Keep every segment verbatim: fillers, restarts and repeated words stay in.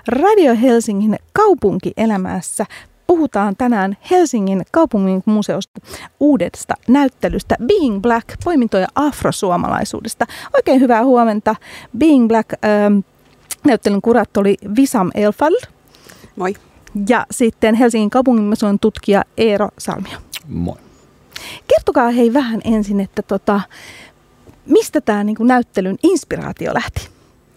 Radio Helsingin kaupunkielämässä puhutaan tänään Helsingin kaupungin museosta uudesta näyttelystä Being Black, poimintoja afrosuomalaisuudesta. Oikein hyvää huomenta. Being Black ähm, näyttelyn kuraattori Wissam Elfal. Moi. Ja sitten Helsingin kaupungin museon tutkija Eero Salmio. Moi. Kertokaa hei vähän ensin, että tota, mistä tämä niinku näyttelyn inspiraatio lähti?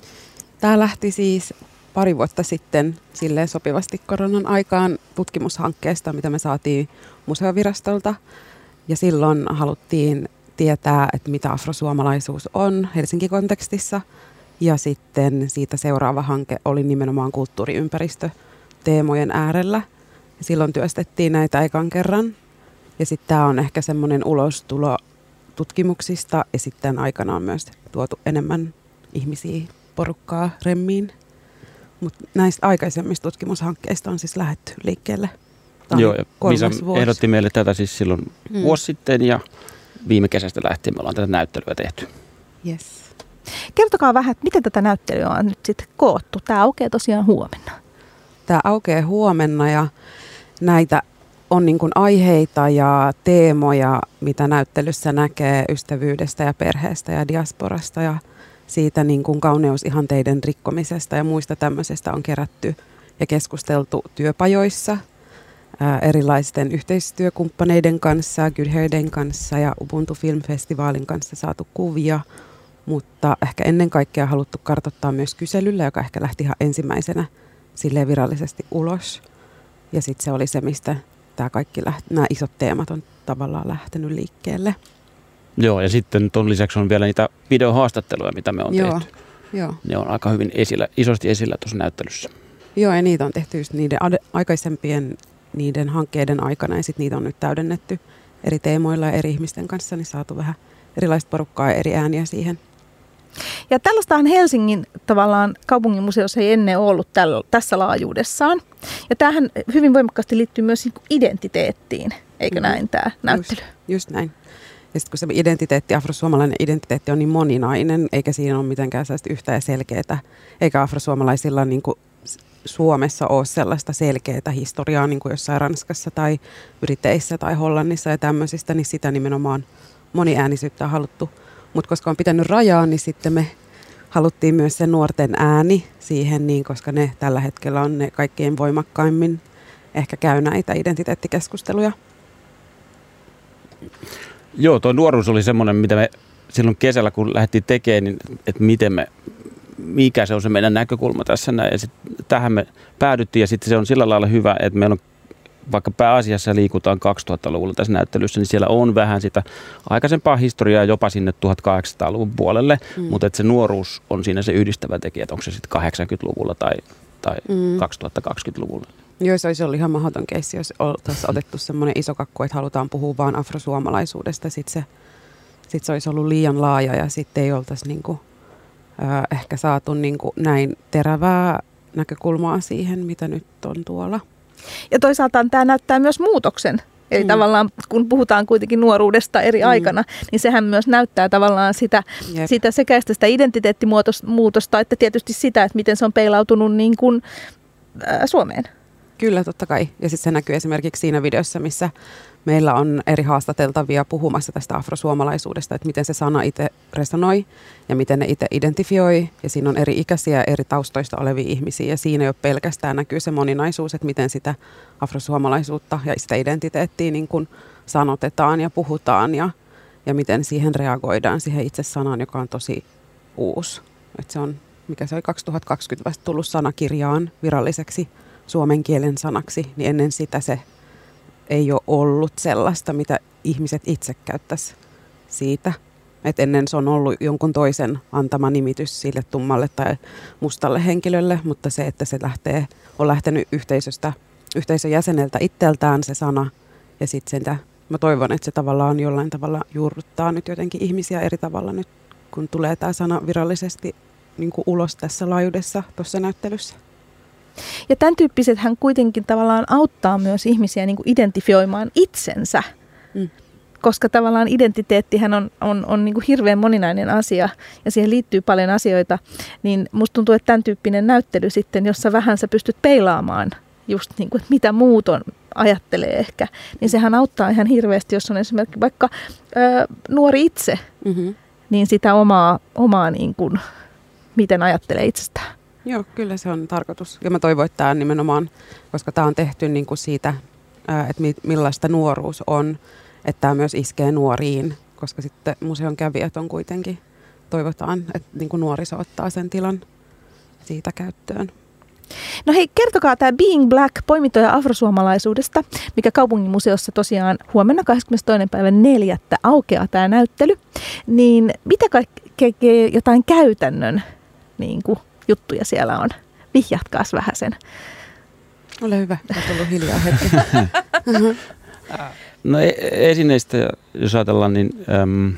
Tämä lähti siis pari vuotta sitten silleen sopivasti koronan aikaan tutkimushankkeesta, mitä me saatiin museovirastolta. Ja silloin haluttiin tietää, että mitä afrosuomalaisuus on Helsinki-kontekstissa. Ja sitten siitä seuraava hanke oli nimenomaan kulttuuriympäristö-teemojen äärellä. Ja silloin työstettiin näitä ekan kerran. Ja sitten tämä on ehkä semmoinen ulostulo tutkimuksista ja sitten aikana on myös tuotu enemmän ihmisiä porukkaa remmiin. Mutta näistä aikaisemmista tutkimushankkeista on siis lähdetty liikkeelle. Joo, ja Wissam ehdotti meille tätä siis silloin hmm. vuosi sitten ja viime kesästä lähtien me ollaan tätä näyttelyä tehty. Yes. Kertokaa vähän, että miten tätä näyttelyä on nyt sitten koottu. Tämä aukeaa tosiaan huomenna. Tämä aukeaa huomenna ja näitä on niin kuin aiheita ja teemoja, mitä näyttelyssä näkee ystävyydestä ja perheestä ja diasporasta ja siitä niin kuin kauneusihanteiden rikkomisesta ja muista tämmöisestä on kerätty ja keskusteltu työpajoissa ää, erilaisten yhteistyökumppaneiden kanssa, Good Hairdayn kanssa ja Ubuntu Film Festivaalin kanssa saatu kuvia, mutta ehkä ennen kaikkea haluttu kartoittaa myös kyselyllä, joka ehkä lähti ihan ensimmäisenä silleen virallisesti ulos. Ja sitten se oli se, mistä tämä kaikki läht- nämä isot teemat on tavallaan lähtenyt liikkeelle. Joo, ja sitten tuon lisäksi on vielä niitä videohaastatteluja, mitä me on Joo, tehty. jo. Ne on aika hyvin esillä, isosti esillä tuossa näyttelyssä. Joo, ja niitä on tehty just niiden ad- aikaisempien niiden hankkeiden aikana, ja sitten niitä on nyt täydennetty eri teemoilla ja eri ihmisten kanssa, niin saatu vähän erilaista porukkaa ja eri ääniä siihen. Ja tällaistahan Helsingin tavallaan kaupunginmuseossa ei ennen ollut tällä, tässä laajuudessaan. Ja tämähän hyvin voimakkaasti liittyy myös niin kuin identiteettiin, eikö mm-hmm. näin tämä näyttely? Just, just näin. Ja sitten kun se identiteetti, afrosuomalainen identiteetti on niin moninainen, eikä siinä ole mitenkään sellaista yhtä ja selkeää, eikä afrosuomalaisilla niin kuin Suomessa ole sellaista selkeää historiaa niin kuin jossain Ranskassa tai Briteissä tai Hollannissa ja tämmöisistä, niin sitä nimenomaan moniäänisyyttä on haluttu. Mutta koska on pitänyt rajaa, niin sitten me haluttiin myös se nuorten ääni siihen, niin koska ne tällä hetkellä on ne kaikkein voimakkaimmin ehkä käy näitä identiteettikeskusteluja. Joo, tuo nuoruus oli semmoinen, mitä me silloin kesällä, kun lähdettiin tekemään, niin että miten me, mikä se on se meidän näkökulma tässä näin. Ja sitten tähän me päädyttiin ja sitten se on sillä lailla hyvä, että meillä on, vaikka pääasiassa liikutaan kaksituhattaluvulla tässä näyttelyssä, niin siellä on vähän sitä aikaisempaa historiaa jopa sinne tuhatkahdeksansataaluvun puolelle, mm. mutta että se nuoruus on siinä se yhdistävä tekijä, että onko se sitten kahdeksankymmentäluvulla tai, tai mm. kaksituhattakaksikymmentäluvulla. Joo, se olisi ollut ihan mahdoton keissi, jos oltaisiin otettu semmoinen iso kakku, että halutaan puhua vaan afrosuomalaisuudesta. Sitten se, sit se olisi ollut liian laaja ja sitten ei oltaisi niinku, äh, ehkä saatu niinku näin terävää näkökulmaa siihen, mitä nyt on tuolla. Ja toisaalta tämä näyttää myös muutoksen. Eli mm. tavallaan kun puhutaan kuitenkin nuoruudesta eri mm. aikana, niin sehän myös näyttää tavallaan sitä, sitä sekä sitä identiteettimuutosta, että tietysti sitä, että miten se on peilautunut niin kuin, äh, Suomeen. Kyllä, totta kai. Ja sitten se näkyy esimerkiksi siinä videossa, missä meillä on eri haastateltavia puhumassa tästä afrosuomalaisuudesta, että miten se sana itse resonoi ja miten ne itse identifioi. Ja siinä on eri ikäisiä, eri taustoista olevia ihmisiä ja siinä jo pelkästään näkyy se moninaisuus, että miten sitä afrosuomalaisuutta ja sitä identiteettiä niin kuin sanotetaan ja puhutaan ja, ja miten siihen reagoidaan, siihen itse sanaan, joka on tosi uusi. Että se on, mikä se oli kaksituhattakaksikymmentä vasta tullut sanakirjaan viralliseksi suomen kielen sanaksi, niin ennen sitä se ei ole ollut sellaista, mitä ihmiset itse käyttäisi siitä. Et ennen se on ollut jonkun toisen antama nimitys sille tummalle tai mustalle henkilölle, mutta se, että se lähtee, on lähtenyt yhteisöstä, yhteisön jäseneltä itseltään se sana, ja sitten sitä, mä toivon, että se tavallaan jollain tavalla juurruttaa nyt jotenkin ihmisiä eri tavalla nyt, kun tulee tämä sana virallisesti niin kuin ulos tässä laajuudessa tuossa näyttelyssä. Ja tämän tyyppisethän kuitenkin tavallaan auttaa myös ihmisiä niin kuin identifioimaan itsensä. Mm. koska tavallaan identiteettihän on, on, on niin kuin hirveän moninainen asia ja siihen liittyy paljon asioita, niin musta tuntuu, että tämän tyyppinen näyttely sitten, jossa vähän sä pystyt peilaamaan just niin kuin, että mitä muut on, ajattelee ehkä, niin sehän auttaa ihan hirveästi, jos on esimerkiksi vaikka ö, nuori itse, mm-hmm. niin sitä omaa, omaa niin kuin, miten ajattelee itsestään. Joo, kyllä se on tarkoitus. Ja mä toivon, että tämä on nimenomaan, koska tämä on tehty niin kuin siitä, että millaista nuoruus on, että tämä myös iskee nuoriin, koska sitten museon kävijät on kuitenkin, toivotaan, että niin kuin nuoriso ottaa sen tilan siitä käyttöön. No hei, kertokaa tämä Being Black, poimintoja afrosuomalaisuudesta, mikä kaupunginmuseossa tosiaan huomenna kahdeskymmenestoinen päivä neljättä aukeaa tämä näyttely. Niin mitä kaikkea jotain käytännön niin kuin, juttuja siellä on? Vihjatkaas vähän sen. Ole hyvä, olet ollut hiljaa hetki. No esineistä, jos ajatellaan, niin äm,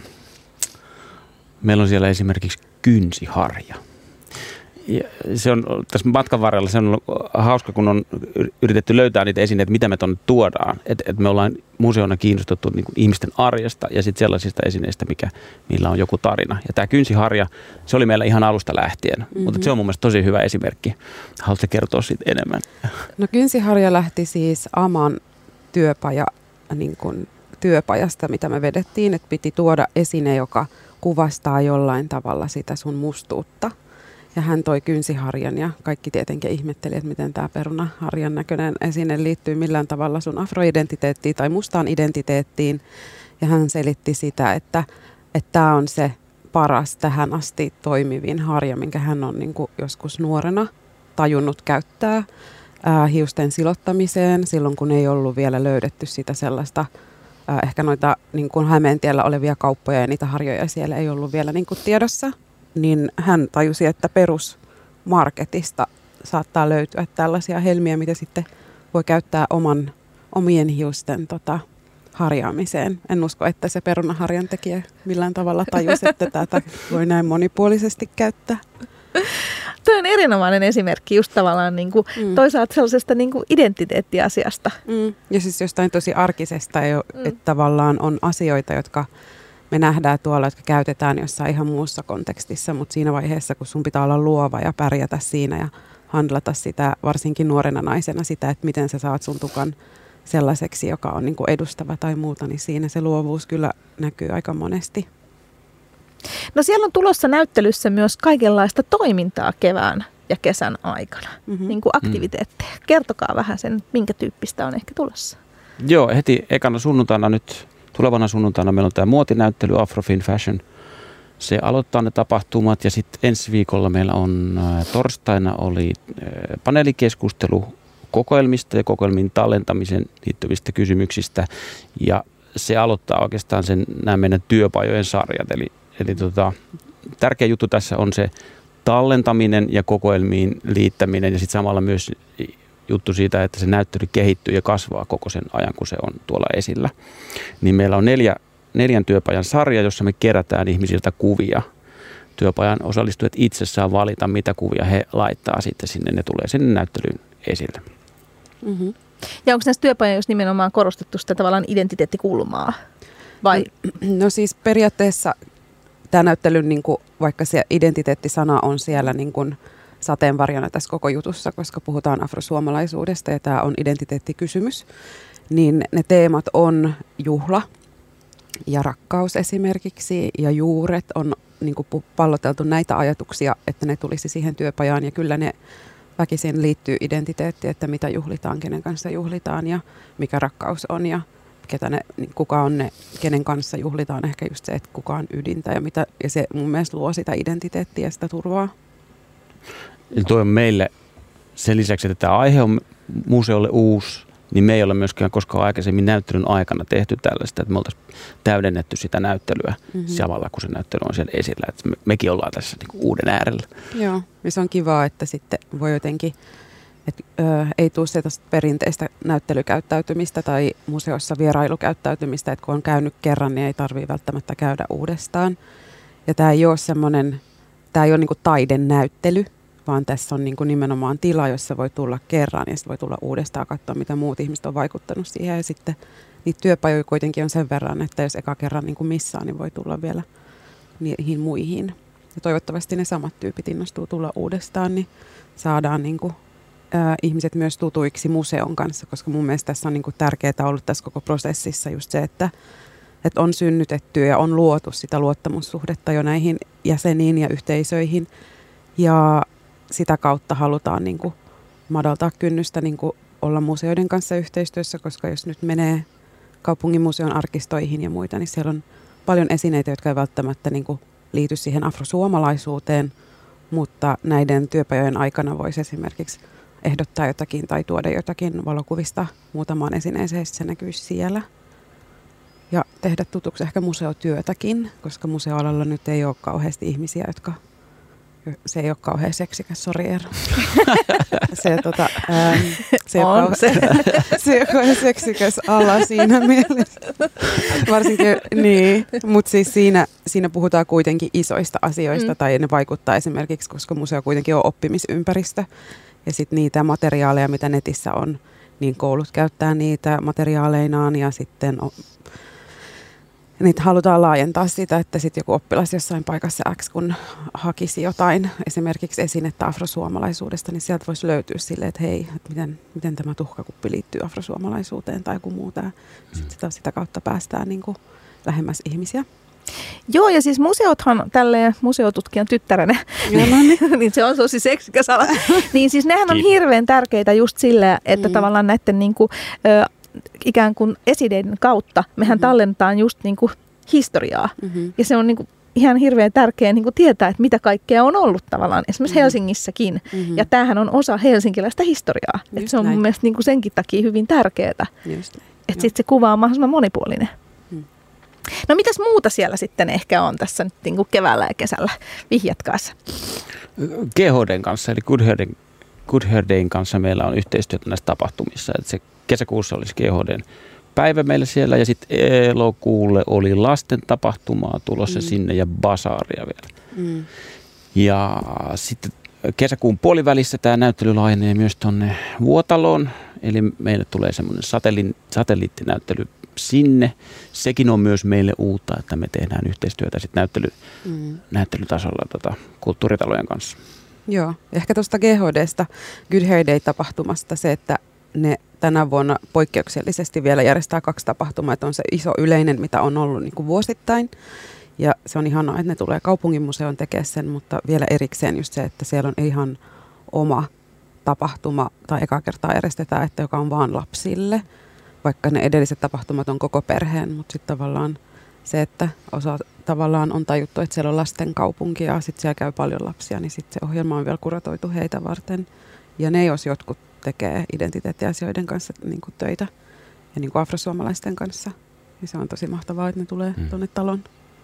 meillä on siellä esimerkiksi kynsiharja. Ja se on tässä matkan varrella se on hauska, kun on yritetty löytää niitä esineitä, mitä me tuonne tuodaan. Että et me ollaan museona kiinnostuttu niin kuin ihmisten arjesta ja sitten sellaisista esineistä, mikä, millä on joku tarina. Ja tämä kynsiharja, se oli meillä ihan alusta lähtien, mm-hmm. mutta se on mun mielestä tosi hyvä esimerkki. Haluatko kertoa siitä enemmän? No kynsiharja lähti siis Aman työpaja, niin kuin työpajasta, mitä me vedettiin, että piti tuoda esine, joka kuvastaa jollain tavalla sitä sun mustuutta. Ja hän toi kynsiharjan ja kaikki tietenkin ihmetteli, että miten tämä perunaharjan näköinen esine liittyy millään tavalla sun afroidentiteettiin tai mustaan identiteettiin. Ja hän selitti sitä, että tämä on se paras tähän asti toimivin harja, minkä hän on niin kuin joskus nuorena tajunnut käyttää ää, hiusten silottamiseen silloin, kun ei ollut vielä löydetty sitä sellaista, ää, ehkä noita niin kuin Hämeentiellä olevia kauppoja ja niitä harjoja siellä ei ollut vielä niin kuin tiedossa. Niin hän tajusi, että perusmarketista saattaa löytyä tällaisia helmiä, mitä sitten voi käyttää oman, omien hiusten tota, harjaamiseen. En usko, että se perunaharjan tekijä millään tavalla tajusi, että tätä voi näin monipuolisesti käyttää. Tuo on erinomainen esimerkki just tavallaan niin kuin mm. toisaalta sellaisesta niin kuin identiteettiasiasta. Mm. Ja siis jostain tosi arkisesta, että tavallaan on asioita, jotka me nähdään tuolla, jotka käytetään jossain ihan muussa kontekstissa, mutta siinä vaiheessa, kun sun pitää olla luova ja pärjätä siinä ja handlata sitä, varsinkin nuorena naisena sitä, että miten sä saat sun tukan sellaiseksi, joka on niin kuin edustava tai muuta, niin siinä se luovuus kyllä näkyy aika monesti. No siellä on tulossa näyttelyssä myös kaikenlaista toimintaa kevään ja kesän aikana, mm-hmm. niin kuin aktiviteetteja. Kertokaa vähän sen, minkä tyyppistä on ehkä tulossa. Joo, heti ekana sunnuntaina nyt. Tulevana sunnuntaina meillä on tämä muotinäyttely Afrofin Fashion. Se aloittaa ne tapahtumat ja sitten ensi viikolla meillä on ä, torstaina oli ä, paneelikeskustelu kokoelmista ja kokoelmin tallentamiseen liittyvistä kysymyksistä. Ja se aloittaa oikeastaan sen, nämä meidän työpajojen sarjat. Eli, eli tota, tärkeä juttu tässä on se tallentaminen ja kokoelmiin liittäminen ja sitten samalla myös juttu siitä, että se näyttely kehittyy ja kasvaa koko sen ajan, kun se on tuolla esillä. Niin meillä on neljä, neljän työpajan sarja, jossa me kerätään ihmisiltä kuvia. Työpajan osallistujat itse saa valita, mitä kuvia he laittaa sitten sinne. Ne tulee sinne näyttelyyn esille. Mm-hmm. Ja onko näissä työpajoissa nimenomaan korostettu sitä tavallaan identiteettikulmaa? Vai? No siis periaatteessa tämä näyttely, niin kuin, vaikka se identiteettisana on siellä niin kuin sateenvarjona tässä koko jutussa, koska puhutaan afrosuomalaisuudesta ja tämä on identiteettikysymys, niin ne teemat on juhla ja rakkaus esimerkiksi ja juuret on niin kuin palloteltu näitä ajatuksia, että ne tulisi siihen työpajaan ja kyllä ne väkisin liittyy identiteettiin, että mitä juhlitaan, kenen kanssa juhlitaan ja mikä rakkaus on ja ketä ne, kuka on ne, kenen kanssa juhlitaan, ehkä just se, että kuka on ydintä ja, mitä, ja se mun mielestä luo sitä identiteettiä ja sitä turvaa. Ja tuo on meille sen lisäksi, että tämä aihe on museolle uusi, niin me ei ole myöskään koskaan aikaisemmin näyttelyn aikana tehty tällaista, että me oltaisiin täydennetty sitä näyttelyä mm-hmm. samalla, kun se näyttely on siellä esillä. Että me, mekin ollaan tässä niin kuin uuden äärellä. Joo, ja se on kivaa, että sitten voi jotenkin, että ö, ei tule sitä perinteistä näyttelykäyttäytymistä tai museossa vierailukäyttäytymistä, että kun on käynyt kerran, niin ei tarvitse välttämättä käydä uudestaan. Ja tämä ei ole semmoinen, tämä ei ole niin kuin taidenäyttely, vaan tässä on niin kuin nimenomaan tila, jossa voi tulla kerran ja sitten voi tulla uudestaan katsoa, mitä muut ihmiset on vaikuttanut siihen ja sitten niitä työpajoja kuitenkin on sen verran, että jos eka kerran niin kuin missään, niin voi tulla vielä niihin muihin. Ja toivottavasti ne samat tyypit innostuu tulla uudestaan, niin saadaan niin kuin, ää, ihmiset myös tutuiksi museon kanssa, koska mun mielestä tässä on niin kuin tärkeää ollut tässä koko prosessissa just se, että, että on synnytetty ja on luotu sitä luottamussuhdetta jo näihin jäseniin ja yhteisöihin. Ja sitä kautta halutaan niin kuin madaltaa kynnystä niin kuin olla museoiden kanssa yhteistyössä, koska jos nyt menee kaupungin museon arkistoihin ja muita, niin siellä on paljon esineitä, jotka ei välttämättä niin kuin liity siihen afrosuomalaisuuteen, mutta näiden työpajojen aikana voisi esimerkiksi ehdottaa jotakin tai tuoda jotakin valokuvista muutamaan esineeseen, se näkyisi siellä. Ja tehdä tutuksi ehkä museotyötäkin, koska museoalalla nyt ei ole kauheasti ihmisiä, jotka... Se ei ole kauhean seksikäs, sori Eero. se, tota, ähm, se, on kauhe- se. se ei ole kauhean seksikäs ala siinä mielessä. Varsinkin, niin. Mutta siis siinä, siinä puhutaan kuitenkin isoista asioista, mm. tai ne vaikuttaa esimerkiksi, koska museo kuitenkin on oppimisympäristö. Ja sitten niitä materiaaleja, mitä netissä on, niin koulut käyttää niitä materiaaleinaan ja sitten... On, niitä halutaan laajentaa sitä, että sitten joku oppilas jossain paikassa X, kun hakisi jotain, esimerkiksi esinettä afrosuomalaisuudesta, niin sieltä voisi löytyä silleen, että hei, että miten, miten tämä tuhkakuppi liittyy afrosuomalaisuuteen tai joku muu. Mm. Sitten sitä, sitä kautta päästään niin kuin lähemmäs ihmisiä. Joo, ja siis museothan tälleen museotutkijan tyttärenä, niin se on tosi seksikäs ala. Niin siis nehän on hirveän tärkeitä just silleen, että mm. tavallaan näiden niinku... Ö, ikään kuin esineiden kautta mehän mm-hmm. tallennetaan just niin kuin historiaa. Mm-hmm. Ja se on niin kuin ihan hirveän tärkeää niin kuin tietää, että mitä kaikkea on ollut tavallaan esimerkiksi mm-hmm. Helsingissäkin. Mm-hmm. Ja tämähän on osa helsinkiläistä historiaa. Että se on näin. Mun mielestä niin kuin senkin takia hyvin tärkeää. Että sitten se kuva on mahdollisimman monipuolinen. Mm. No mitäs muuta siellä sitten ehkä on tässä nyt niin kuin keväällä ja kesällä? Vihjatkaassa. G H D:n kanssa, eli Good Hair Day, Good Hair Dayn kanssa meillä on yhteistyötä näissä tapahtumissa. Että se kesäkuussa olisi G H D:n päivä meillä siellä ja sitten elokuulle oli lasten tapahtumaa tulossa mm. sinne ja basaaria vielä. Mm. Ja sitten kesäkuun puolivälissä tämä näyttely laajenee myös tuonne Vuotaloon, eli meille tulee semmoinen satelli- satelliittinäyttely sinne. Sekin on myös meille uutta, että me tehdään yhteistyötä sitten näyttely, mm. näyttelytasolla tota, kulttuuritalojen kanssa. Joo, ehkä tuosta G H D:sta, Good Hair Day-tapahtumasta se, että ne tänä vuonna poikkeuksellisesti vielä järjestää kaksi tapahtumaa, että on se iso yleinen, mitä on ollut niin kuin vuosittain. Ja se on ihanaa, että ne tulee kaupunginmuseon tekemään sen, mutta vielä erikseen just se, että siellä on ihan oma tapahtuma, tai eka kertaa järjestetään, että joka on vaan lapsille, vaikka ne edelliset tapahtumat on koko perheen, mutta sitten tavallaan se, että osa tavallaan on tajuttu, että siellä on lasten kaupunki ja sitten siellä käy paljon lapsia, niin sitten se ohjelma on vielä kuratoitu heitä varten. Ja ne, jos jotkut tekee identiteettiasioiden kanssa niin kuin töitä ja niin kuin afrosuomalaisten kanssa, niin se on tosi mahtavaa, että ne tulee mm. tuonne taloon.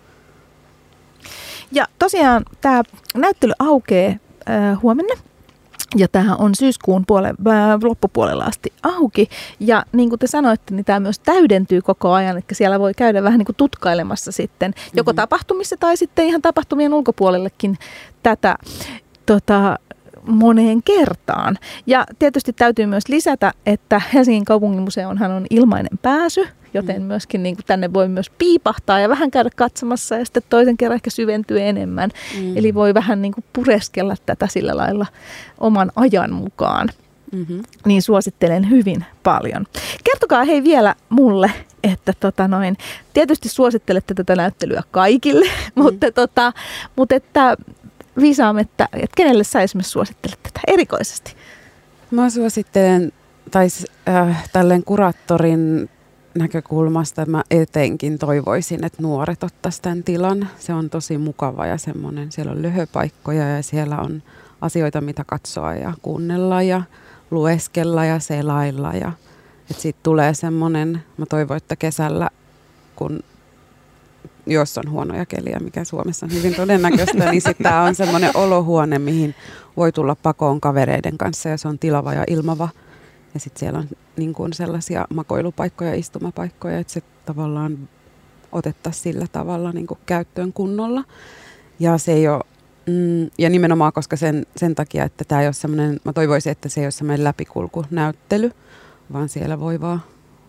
Ja tosiaan tämä näyttely aukeaa äh, huomenna. Ja tämähän on syyskuun puole, äh, loppupuolella asti auki. Ja niin kuin te sanoitte, niin tämä myös täydentyy koko ajan. Että siellä voi käydä vähän niin kuin tutkailemassa sitten joko mm-hmm. tapahtumissa tai sitten ihan tapahtumien ulkopuolellekin tätä tota, moneen kertaan. Ja tietysti täytyy myös lisätä, että Helsingin kaupunginmuseonhan on ilmainen pääsy, joten mm. myöskin niin kuin tänne voi myös piipahtaa ja vähän käydä katsomassa ja sitten toisen kerran ehkä syventyä enemmän. Mm. Eli voi vähän niin kuin pureskella tätä sillä lailla oman ajan mukaan. Mm-hmm. Niin suosittelen hyvin paljon. Kertokaa hei vielä mulle, että tota noin, tietysti suosittelette tätä näyttelyä kaikille, mm. mutta, tota, mutta että Viisaam, että, että kenelle sä esimerkiksi suosittelet tätä erikoisesti? Mä suosittelen, tai äh, tälleen kuraattorin näkökulmasta mä etenkin toivoisin, että nuoret ottaisivat tämän tilan. Se on tosi mukava ja semmoinen, siellä on löhöpaikkoja ja siellä on asioita, mitä katsoa ja kuunnella ja lueskella ja selailla. Ja, että siitä tulee semmoinen, mä toivon, että kesällä, kun jos on huonoja keliä, mikä Suomessa on hyvin todennäköistä, niin sitten tämä on semmoinen olohuone, mihin voi tulla pakoon kavereiden kanssa ja se on tilava ja ilmava. Ja sitten siellä on niin kuin sellaisia makoilupaikkoja, istumapaikkoja, että se tavallaan otettaisiin sillä tavalla niin kuin käyttöön kunnolla. Ja se ei ole, mm, ja nimenomaan koska sen, sen takia, että tämä ei ole semmoinen, mä toivoisin, että se ei ole semmoinen läpikulkunäyttely, vaan siellä voi vaan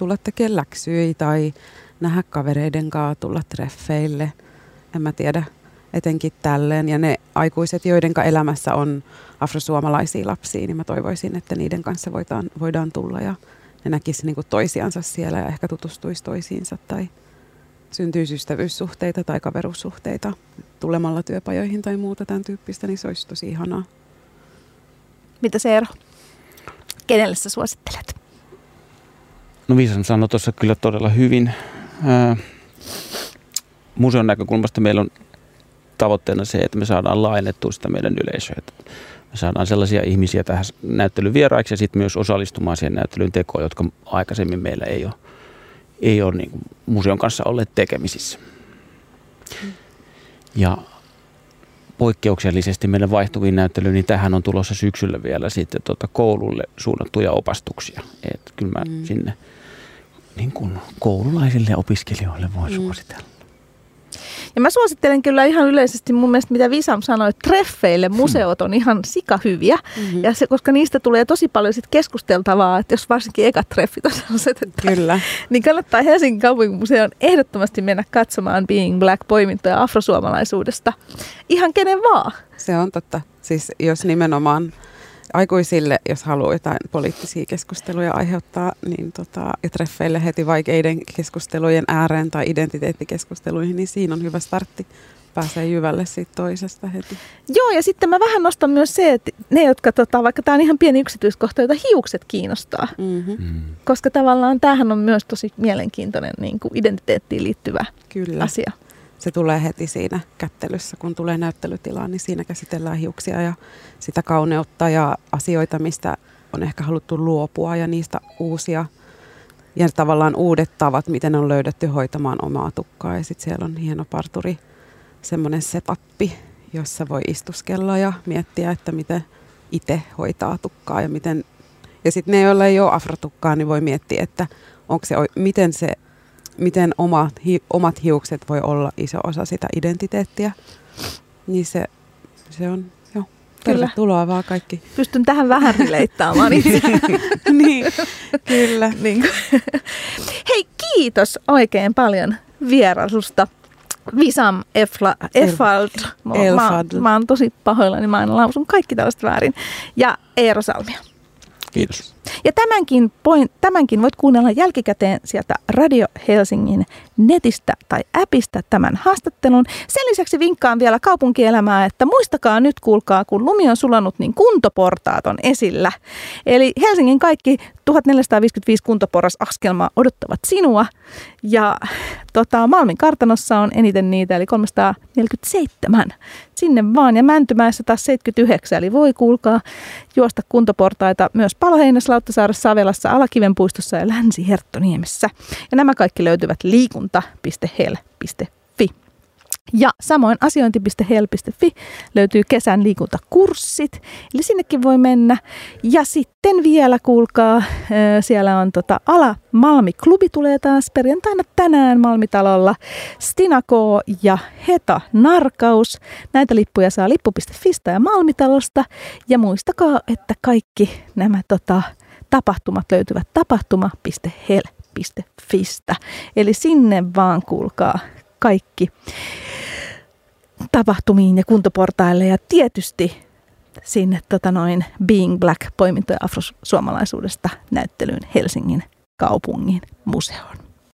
tulla tekemään läksyjä tai nähdä kavereiden kanssa, tulla treffeille. En mä tiedä, etenkin tälleen. Ja ne aikuiset, joiden elämässä on afrosuomalaisia lapsia, niin mä toivoisin, että niiden kanssa voidaan, voidaan tulla ja ne näkisi niin kuin toisiansa siellä ja ehkä tutustuisi toisiinsa tai syntyisi ystävyyssuhteita tai kaveruussuhteita tulemalla työpajoihin tai muuta tämän tyyppistä, niin se olisi tosi ihanaa. Mitä se Eero? Kenelle sä suosittelet? No Viisan sanoi tuossa kyllä todella hyvin. Ää, museon näkökulmasta meillä on tavoitteena se, että me saadaan laajennettua sitä meidän yleisöä. Me saadaan sellaisia ihmisiä tähän näyttelyn vieraiksi ja sitten myös osallistumaan siihen näyttelyn tekoon, jotka aikaisemmin meillä ei ole, ei ole niin kuin museon kanssa olleet tekemisissä. Ja poikkeuksellisesti meidän vaihtuviin näyttelyyn, niin tähän on tulossa syksyllä vielä sitten tuota koululle suunnattuja opastuksia. Et kyllä mä mm. sinne niin kuin koululaisille ja opiskelijoille voin mm. suositella. Ja mä suosittelen kyllä ihan yleisesti mun mielestä, mitä Visam sanoi, että treffeille museot on ihan sikahyviä. Mm-hmm. Ja se, koska niistä tulee tosi paljon sit keskusteltavaa, että jos varsinkin ekat treffit on sellaiset, että kyllä. niin kannattaa Helsingin kaupunkimuseon ehdottomasti mennä katsomaan Being Black -poimintoja afrosuomalaisuudesta. Ihan kenen vaan. Se on totta. Siis jos nimenomaan aikuisille, jos haluaa jotain poliittisia keskusteluja aiheuttaa, niin tota, ja treffeille heti vaikeiden keskustelujen ääreen tai identiteettikeskusteluihin, niin siinä on hyvä startti. Pääsee jyvälle siitä toisesta heti. Joo, ja sitten mä vähän nostan myös se, että ne, jotka, tota, vaikka tämä on ihan pieni yksityiskohta, joita hiukset kiinnostaa. Mm-hmm. Mm. Koska tavallaan tämähän on myös tosi mielenkiintoinen niin kuin identiteettiin liittyvä Kyllä. asia. Se tulee heti siinä kättelyssä, kun tulee näyttelytilaan, niin siinä käsitellään hiuksia ja sitä kauneutta ja asioita, mistä on ehkä haluttu luopua ja niistä uusia ja tavallaan uudet tavat, miten on löydetty hoitamaan omaa tukkaa. Ja sitten siellä on hieno parturi, semmoinen setappi, jossa voi istuskella ja miettiä, että miten itse hoitaa tukkaa ja miten. Ja sitten ne, joilla ei ole afrotukkaa, niin voi miettiä, että onko se, miten se miten omat, hi, omat hiukset voi olla iso osa sitä identiteettiä, niin se, se on, joo, tervetuloa vaan kaikki. Pystyn tähän vähän rileittämään itse. Niin, kyllä. Niin. Hei, kiitos oikein paljon vierailusta. Visam Efla, Efald. Mä, mä, mä oon tosi pahoillani, mä aina lausun kaikki tällaista väärin. Ja Eero Salmio. Kiitos. Ja tämänkin, point, tämänkin voit kuunnella jälkikäteen sieltä Radio Helsingin netistä tai appista tämän haastattelun. Sen lisäksi vinkkaan vielä kaupunkielämää, että muistakaa nyt kuulkaa, kun lumi on sulanut, niin kuntoportaat on esillä. Eli Helsingin kaikki tuhatneljäsataaviisikymmentäviisi kuntoporrasaskelmaa odottavat sinua. Ja tota, Malmin kartanossa on eniten niitä, eli kolmesataaneljäkymmentäseitsemän. Sinne vaan. Ja Mäntymäessä taas seitsemänkymmentäyhdeksän, eli voi kuulkaa juosta kuntoportaita myös Paloheinässä, Lauttasaaressa, Savelassa, Alakivenpuistossa ja Länsi-Herttoniemessä. Ja nämä kaikki löytyvät liikunta piste hel piste fi. Ja samoin asiointi piste hel piste fi löytyy kesän liikuntakurssit, eli sinnekin voi mennä. Ja sitten vielä kuulkaa, siellä on tota Ala Malmi-klubi tulee taas perjantaina tänään Malmitalolla. Stinako ja Heta Narkaus. Näitä lippuja saa lippu piste fistä ja Malmitalosta. Ja muistakaa, että kaikki nämä tota, tapahtumat löytyvät tapahtuma piste hel piste fistä. Eli sinne vaan kuulkaa kaikki tapahtumiin ja kuntoportaille ja tietysti sinne tota noin Being Black -poimintoja afrosuomalaisuudesta näyttelyyn Helsingin kaupungin museoon.